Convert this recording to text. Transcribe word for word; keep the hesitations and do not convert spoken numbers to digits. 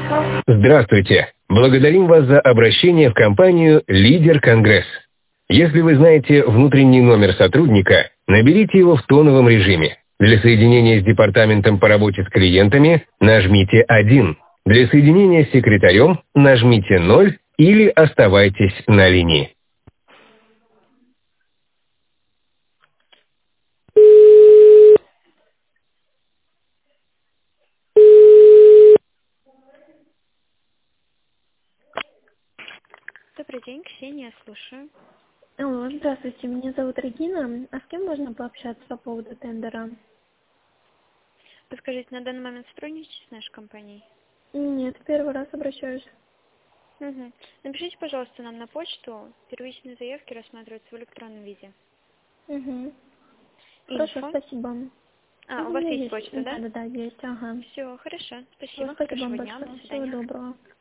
Здравствуйте. Благодарим вас за обращение в компанию «Лидер Конгресс». Если вы знаете внутренний номер сотрудника, наберите его в тоновом режиме. Для соединения с департаментом по работе с клиентами нажмите один. Для соединения с секретарем нажмите ноль или оставайтесь на линии. Добрый день, Ксения, слушаю. Алло, здравствуйте, меня зовут Регина. А с кем можно пообщаться по поводу тендера? Подскажите, на данный момент сотрудничаете с нашей компанией? Нет, первый раз обращаюсь. Угу. Напишите, пожалуйста, нам на почту. Первичные заявки рассматриваются в электронном виде. Угу. Хорошо, Инфо. спасибо. А, Ну, у у вас меня есть есть, почта, да? да, да, да, есть, ага. Все, хорошо. Всё, Спасибо. спасибо вам Хорошего дня. До большое. Всего свидания. доброго.